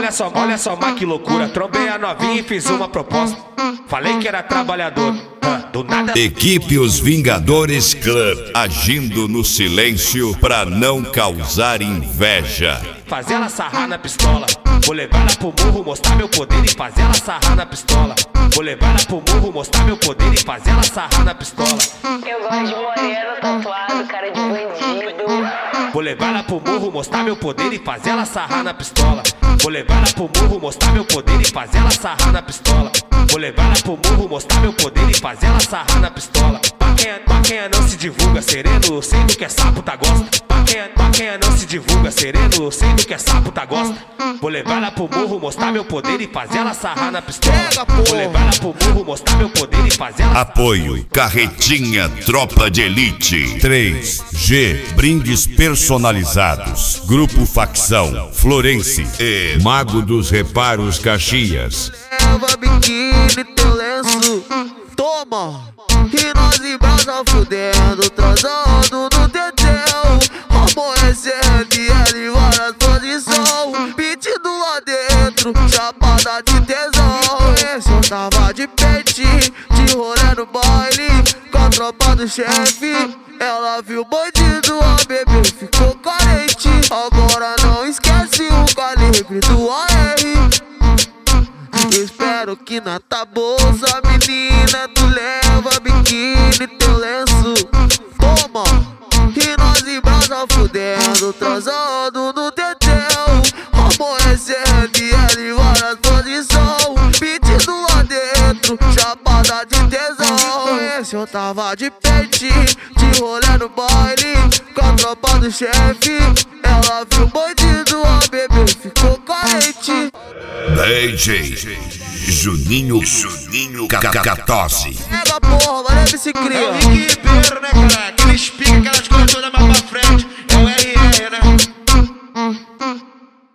olha só, mas que loucura. Trombei a novinha e fiz uma proposta. Falei que era trabalhador, do nada. Equipe Os Vingadores Club, agindo no silêncio pra não causar inveja. Fazer ela sarrar na pistola. Vou levar ela pro morro, mostrar meu poder e fazer ela sarrar na pistola. Vou levar ela pro morro, mostrar meu poder e fazer ela sarrar na pistola. Eu gosto de moreno, tatuado, cara de bandido. Vou levar ela pro morro, mostrar meu poder e fazer ela sarrar na pistola. Vou levar ela pro morro, mostrar meu poder e fazer ela sarrar na pistola. Vou levar ela pro morro, mostrar meu poder e fazer ela sarrar na pistola. Pra quem não se divulga sereno, sei do que é sapo tá gosta. Pra quem não se divulga sereno, sei do que é sapo tá gosta. Vou levar ela pro morro, mostrar meu poder e fazer ela sarrar na pistola. Vou levar ela pro morro, mostrar meu poder e fazer ela. Apoio Carretinha Tropa de Elite 3G, brindes personalizados. Grupo Facção Florense e Mago dos Reparos Caxias. Leva biquíni, teu lenço, toma. E nós em brasa fudendo, transando no tetel. Amanhecendo e ela em várias posições, pedindo lá dentro, chapada de tesão. Esse eu tava de pente, de rolê no baile, com a tropa do chefe. Ela viu o bandido, a bebê ficou carente. Agora não esquece o calibre do AR. Espero que na tua bolsa, menina, tu leva biquíni, teu lenço, toma. E nós em brasa fudendo, transando no tetel. Amanhecendo e ela em várias posições, pedindo lá dentro, chapada de tesão. Esse eu tava de pente, de rolê no baile, com a tropa do chefe. Ela viu o bandido, a bebê ficou carente. DJ Juninho Cacatosse. Pega porra, valeu, MC Cria. É o Rick Ribeiro, né, cara? Aqueles pica, aquelas coisas todas mais pra frente.